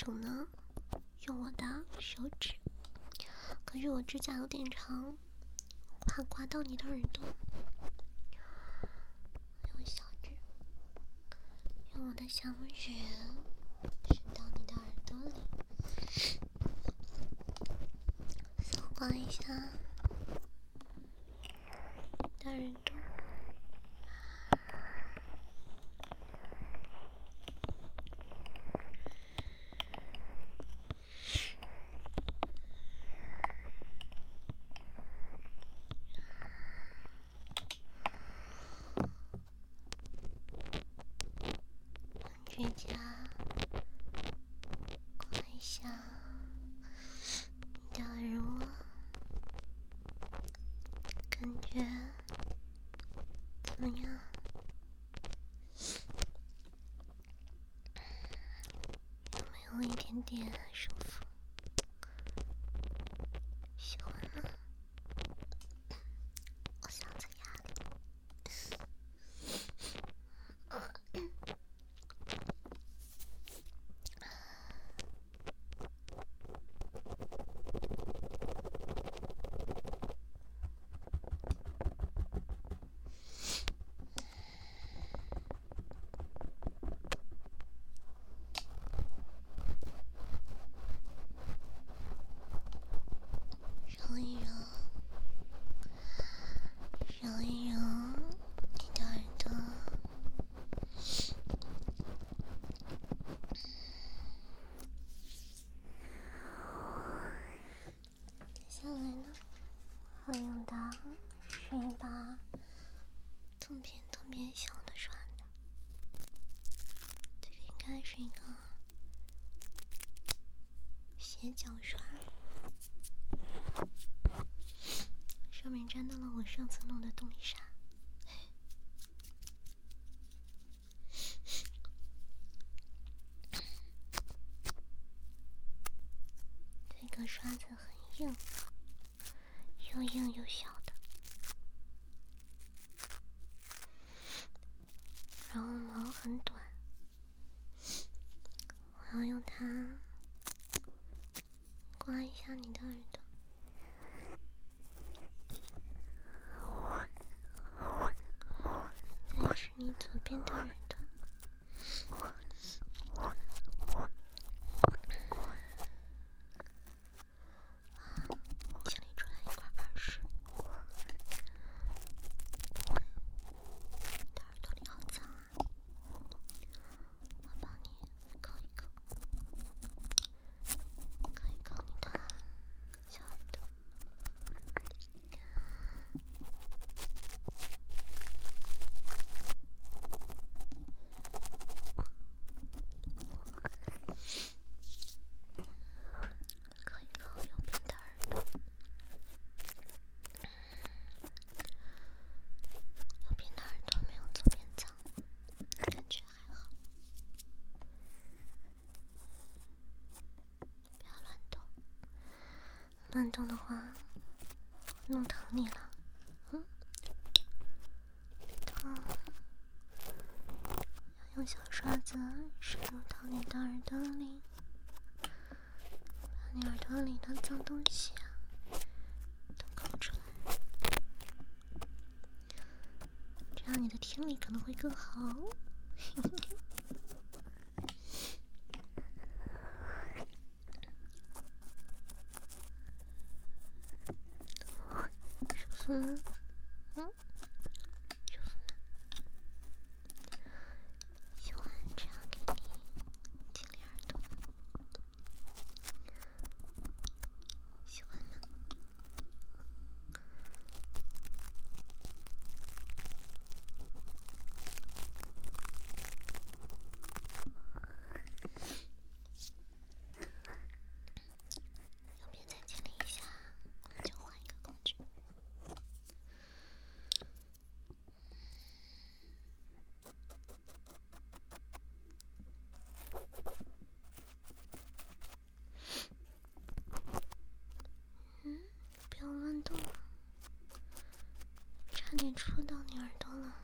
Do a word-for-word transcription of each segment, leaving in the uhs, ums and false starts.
图呢，用我的手指，可是我指甲有点长，怕刮到你的耳朵。用小指，用我的小拇指伸到你的耳朵里，扫刮一下你的耳朵。指甲刮一下你的耳窝，感觉怎么样？有没有一点点舒服？喜欢吗？我想在压力。揉一揉，揉一揉你的耳朵。接下来呢，我用的是一把特别特别小的刷子，这个应该是一个斜角刷，上面沾到了我上次弄的动力砂。这个刷子很硬，又硬又小的，然后毛很短，我要用它刮一下你的耳朵。再是你左边的耳朵，清理出来一块耳屎，你的耳朵里好脏啊！我帮你抠一抠，抠一抠你的小耳朵。抠一抠右边的耳朵，右边的耳朵没有左边脏，感觉还好。不要乱动，乱动的话弄疼你了。嗯，别动，要用小刷子深入到你的耳朵里，把你耳朵里的脏东西啊都抠出来，这样你的听力可能会更好。舒服吗？嗯，舒服吗？喜欢这样给你清理耳朵，喜欢吗？右边再清理一下，我们就换一个工具。嗯，不要乱动，差点戳到你耳朵了。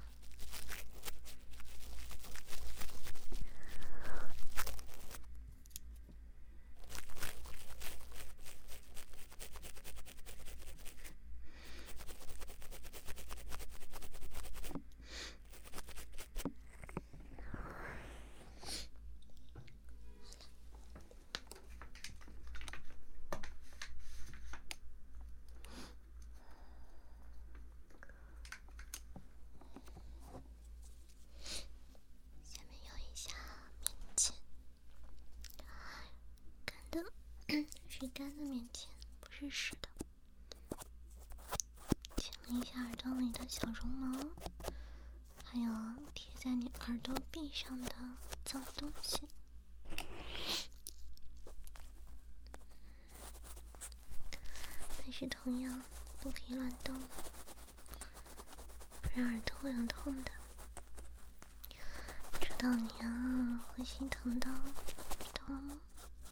面前不是湿的，亲了一下耳朵里的小绒毛，还有贴在你耳朵壁上的脏东西。但是同样不可以乱动，不然耳朵会很痛的。知道你啊会心疼的，知道了吗？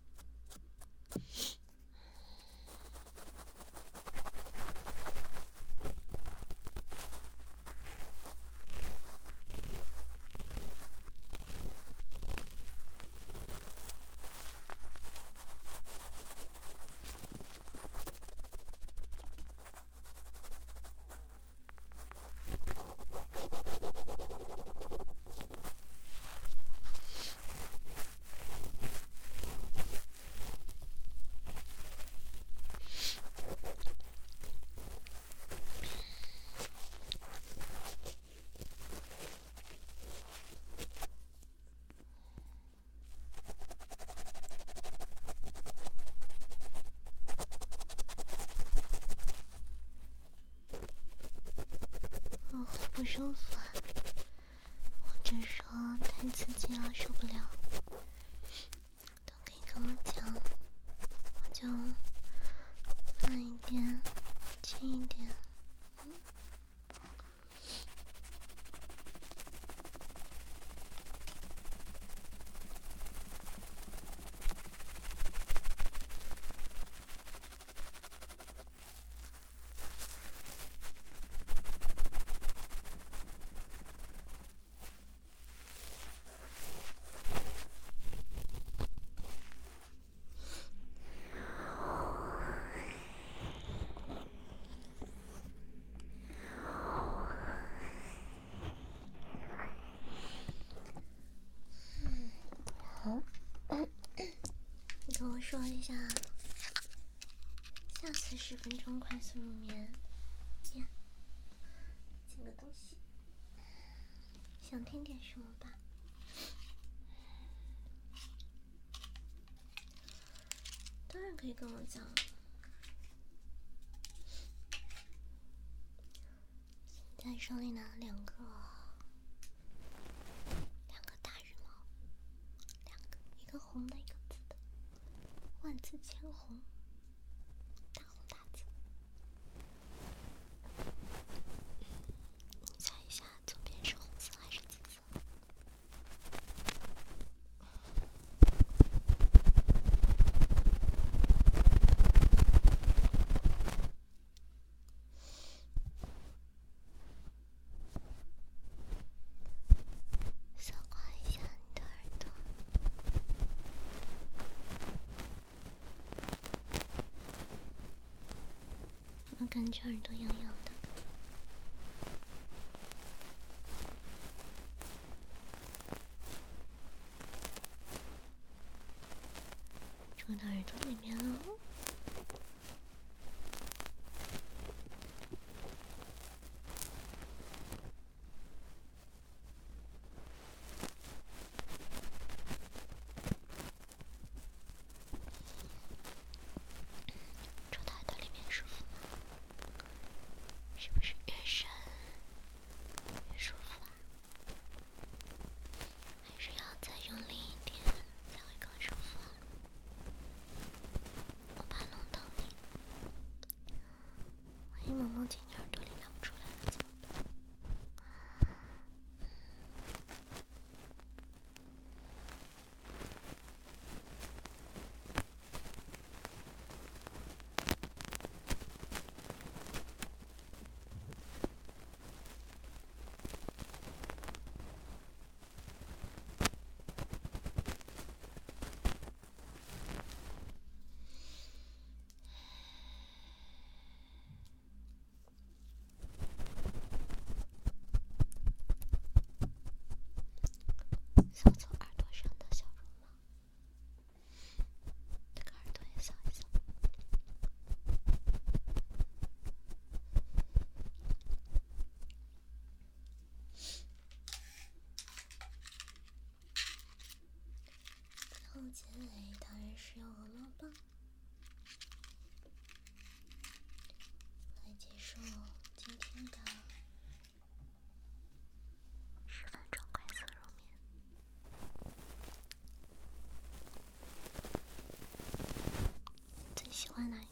哦，不舒服啊，或者说太刺激了受不了，都可以跟我讲，我就慢一点，轻一点。嗯好，你跟我说一下，下次十分钟快速入眠，见，捡个东西，想听点什么吧？当然可以跟我讲。现在手里拿了两个，两个大羽毛，两个，一个红的，一个紫的，万紫千红，大红大紫。你猜一下，左边是红色还是紫色？扫刮一下你的耳朵，我感觉耳朵痒痒的。戳到耳朵里面了。戳到耳朵里面舒服吗？是不是越深越舒服啊？还是要再用力一点才会更舒服啊？我怕弄到你，万一毛毛进你耳朵里拿不出来了怎么办？扫扫耳朵上的小绒毛，这个耳朵也扫一扫。后结尾当然是用鹅毛棒， 受今天的十分钟快速入眠。最喜欢哪一